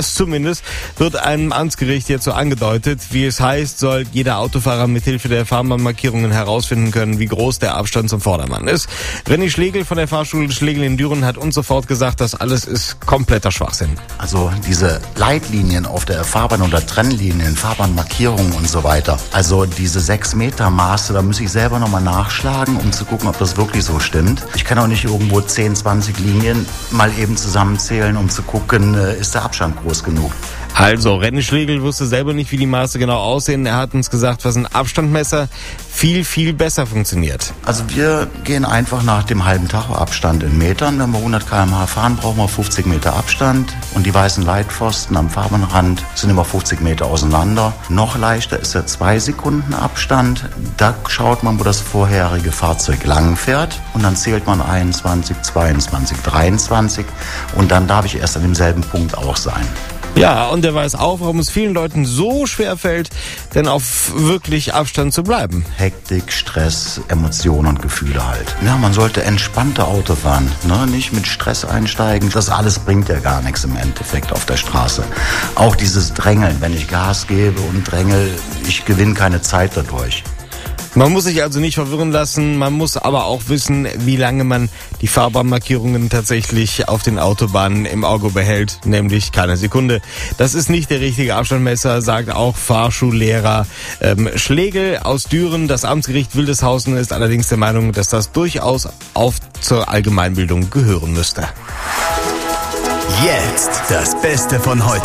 Das zumindest wird einem Amtsgericht jetzt so angedeutet. Wie es heißt, soll jeder Autofahrer mithilfe der Fahrbahnmarkierungen herausfinden können, wie groß der Abstand zum Vordermann ist. René Schlegel von der Fahrschule Schlegel in Düren hat uns sofort gesagt, das alles ist kompletter Schwachsinn. Also diese Leitlinien auf der Fahrbahn oder Trennlinien, Fahrbahnmarkierungen und so weiter. Also diese 6 Meter Maße, da muss ich selber nochmal nachschlagen, um zu gucken, ob das wirklich so stimmt. Ich kann auch nicht irgendwo 10, 20 Linien mal eben zusammenzählen, um zu gucken, ist der Abstand groß genug. Also, René Schlegel wusste selber nicht, wie die Maße genau aussehen. Er hat uns gesagt, was ein Abstandmesser viel, viel besser funktioniert. Also wir gehen einfach nach dem halben Tachoabstand in Metern. Wenn wir 100 km/h fahren, brauchen wir 50 Meter Abstand. Und die weißen Leitpfosten am Fahrbahnrand sind immer 50 Meter auseinander. Noch leichter ist der 2 Sekunden Abstand. Da schaut man, wo das vorherige Fahrzeug lang fährt. Und dann zählt man 21, 22, 23. Und dann darf ich erst an demselben Punkt auch sein. Ja, und er weiß auch, warum es vielen Leuten so schwer fällt, denn auf wirklich Abstand zu bleiben. Hektik, Stress, Emotionen und Gefühle halt. Ja, man sollte entspannter Auto fahren, ne? Nicht mit Stress einsteigen. Das alles bringt ja gar nichts im Endeffekt auf der Straße. Auch dieses Drängeln, wenn ich Gas gebe und drängel, ich gewinne keine Zeit dadurch. Man muss sich also nicht verwirren lassen, man muss aber auch wissen, wie lange man die Fahrbahnmarkierungen tatsächlich auf den Autobahnen im Auge behält, nämlich keine Sekunde. Das ist nicht der richtige Abstandmesser, sagt auch Fahrschullehrer Schlegel aus Düren. Das Amtsgericht Wildeshausen ist allerdings der Meinung, dass das durchaus auch zur Allgemeinbildung gehören müsste. Jetzt das Beste von heute.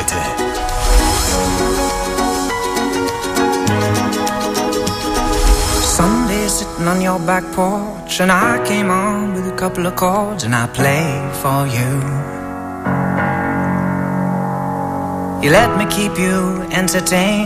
Sunday sitting on your back porch and I came on with a couple of chords and I played for you. You let me keep you entertained.